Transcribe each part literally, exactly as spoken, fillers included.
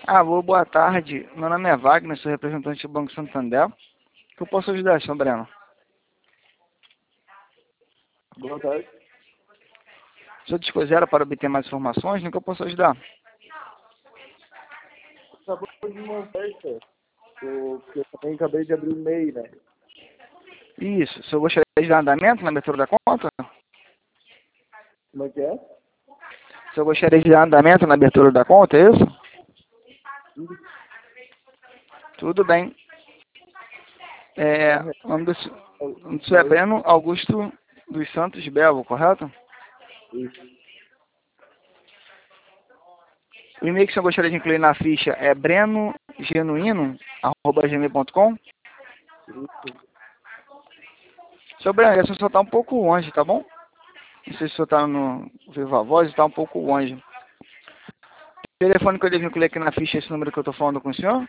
Alô, boa tarde. Meu nome é Wagner, sou representante do Banco Santander. O que eu posso ajudar, senhor Breno? Boa tarde. O senhor dispuser para obter mais informações, no que eu posso ajudar? Acabou de uma oferta, eu, que eu também acabei de abrir o e-mail, né? Isso. O senhor gostaria de dar andamento na abertura da conta? Como é que é? O senhor gostaria de dar andamento na abertura da conta, é isso? Tudo bem. É, o nome do, senhor- o nome do senhor é Breno Augusto dos Santos Belvo, correto? Isso. O e-mail que o senhor gostaria de incluir na ficha é brenogenuíno arroba gmail ponto com. Isso. Senhor Breno, essa só está um pouco longe, tá bom? Não sei se o senhor está no Viva Voz, está um pouco longe. O telefone que eu devo incluir aqui na ficha é esse número que eu estou falando com o senhor?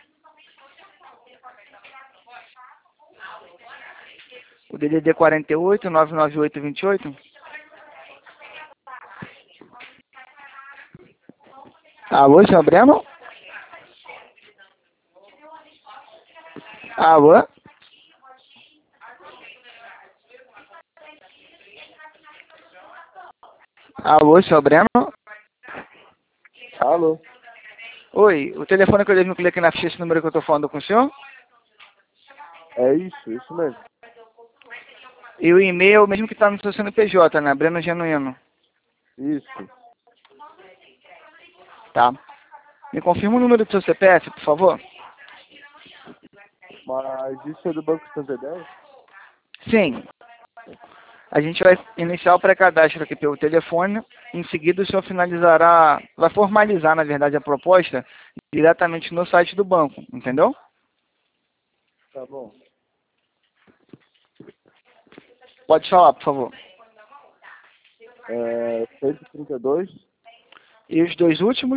O D D D quarenta e oito, nove nove oito, vinte e oito? Alô, senhor Breno? Alô? Alô, senhor Breno? Alô? Oi, o telefone que eu devo incluir aqui na ficha é esse número que eu estou falando com o senhor? É isso, isso mesmo. E o e-mail é o mesmo que está no seu C N P J, né? Breno Genuíno. Isso. Tá. Me confirma o número do seu C P F, por favor? Mas isso é do Banco Santander? Sim. A gente vai iniciar o pré-cadastro aqui pelo telefone. Em seguida, o senhor finalizará, vai formalizar, na verdade, a proposta diretamente no site do banco, entendeu? Tá bom. Pode falar, por favor. É cento e trinta e dois. E os dois últimos?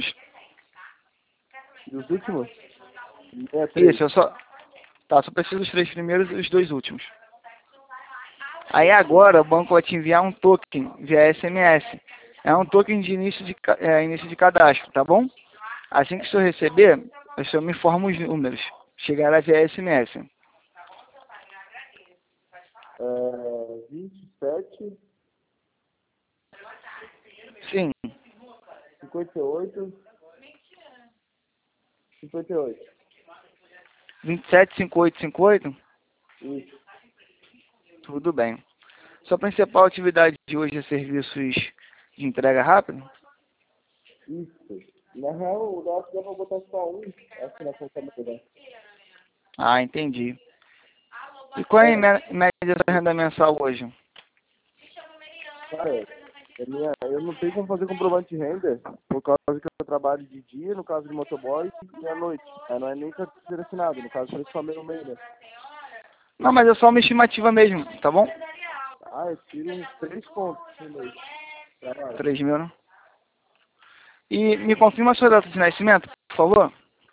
E os últimos? sessenta e três. Isso, eu só... Tá, só preciso dos três primeiros e os dois últimos. Aí agora o banco vai te enviar um token via S M S. É um token de início de, ca- é, início de cadastro, tá bom? Assim que o senhor receber, o senhor me informa os números. Chegará via S M S. É vinte e sete, Sim, cinquenta e oito, cinquenta e oito. vinte e sete, cinquenta e oito, cinquenta e oito? Isso. Tudo bem. Sua principal atividade de hoje é serviços de entrega rápida? Isso. Na real, o nosso dá pra botar só um. Acho que na conta melhor. Ah, entendi. E qual é a É, mé- média da renda mensal hoje? cara, é minha, eu não tenho como fazer comprovante de renda, por causa que eu trabalho de dia, no caso de motoboy, e à noite. Aí não é nem carteira assinada, no caso, foi só meio meio, né? Não, mas é só uma estimativa mesmo, tá bom? Ah, eu tiro uns três pontos no mês. Trabalho. Três mil, né? E me confirma a sua data de nascimento, por favor?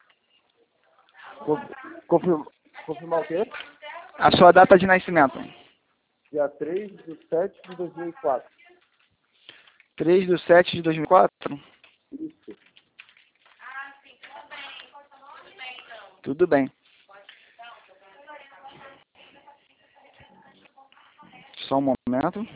Conf- Confirma, confirmar o quê? A sua data de nascimento. Dia três de sete de dois mil e quatro. três de sete de dois mil e quatro? Isso. Tudo bem. Só um momento.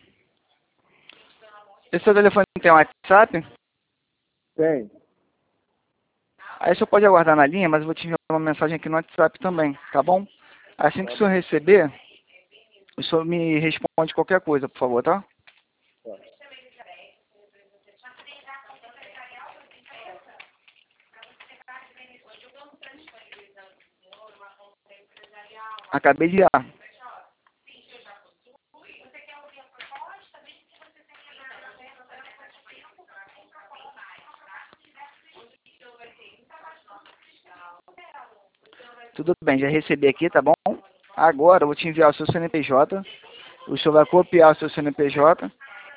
Esse seu telefone tem um WhatsApp? Tem. Aí o senhor pode aguardar na linha, mas eu vou te enviar uma mensagem aqui no WhatsApp também, tá bom? Assim que o senhor receber, o senhor me responde qualquer coisa, por favor, tá? Tá. Acabei de ir. Tudo bem, já recebi aqui, tá bom? Agora eu vou te enviar o seu C N P J. O senhor vai copiar o seu C N P J.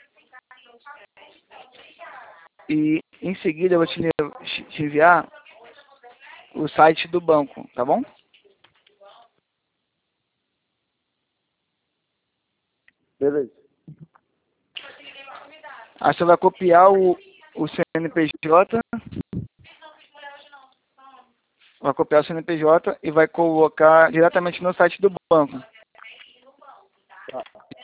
E em seguida eu vou te, te enviar o site do banco, tá bom? Beleza. Aí você vai copiar o, o C N P J vai copiar o C N P J e vai colocar diretamente no site do banco. Tá.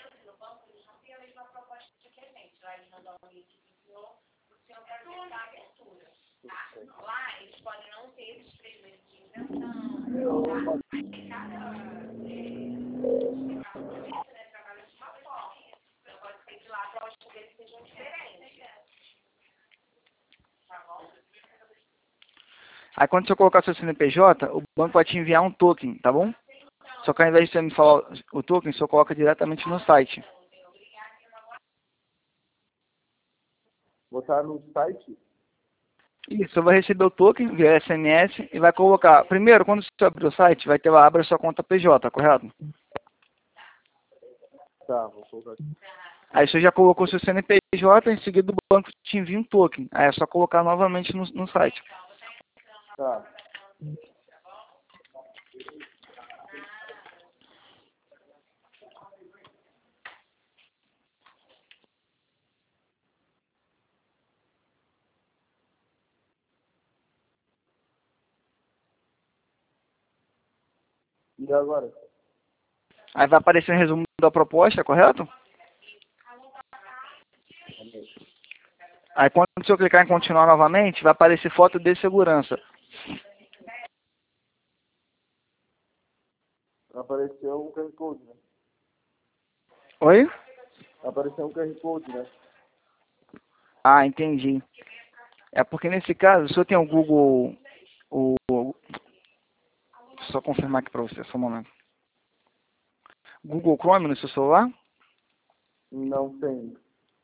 Aí quando você colocar seu C N P J, o banco vai te enviar um token, tá bom? Só que ao invés de você me falar o token, você coloca diretamente no site. Botar no site? Isso, você vai receber o token via S M S e vai colocar. Primeiro, quando você abrir o site, vai ter lá, abra sua conta P J, correto? Tá, vou colocar aqui. Aí você já colocou seu C N P J, em seguida o banco te envia um token. Aí é só colocar novamente no, no site. Tá. E agora? Aí vai aparecer um resumo da proposta, correto? Aí quando você clicar em continuar novamente, vai aparecer foto de segurança. Apareceu um Q R Code, né? Oi? Apareceu um Q R Code, né? Ah, entendi. É porque nesse caso, o senhor tem o Google... O, só confirmar aqui para você, só um momento. Google Chrome no seu celular? Não tem.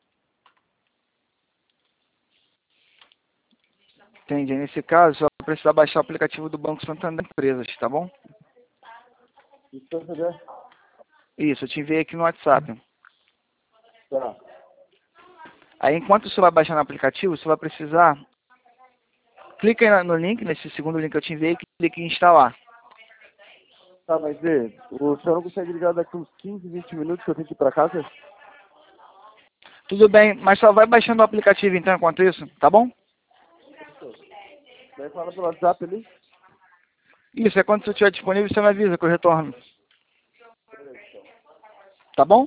Entendi. Nesse caso, você vai precisar baixar o aplicativo do Banco Santander Empresas, tá bom? Isso pra fazer? Isso, eu te enviei aqui no WhatsApp. Tá. Aí, enquanto você vai baixar no aplicativo, você vai precisar... Clica aí no link, nesse segundo link que eu te enviei, e clique em instalar. Tá, mas vê, o senhor não consegue ligar daqui uns quinze, vinte minutos que eu tenho que ir pra casa? Tudo bem, mas só vai baixando o aplicativo então enquanto isso, tá bom? Daí fala pelo WhatsApp ali. Isso, é quando você estiver disponível, você me avisa que eu retorno. Tá bom?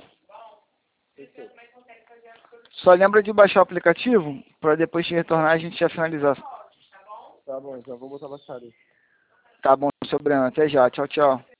Só lembra de baixar o aplicativo, para depois te retornar e a gente já finalizar. Tá bom, então vou botar baixar aí. Tá bom, seu Breno. Até já. Tchau, tchau.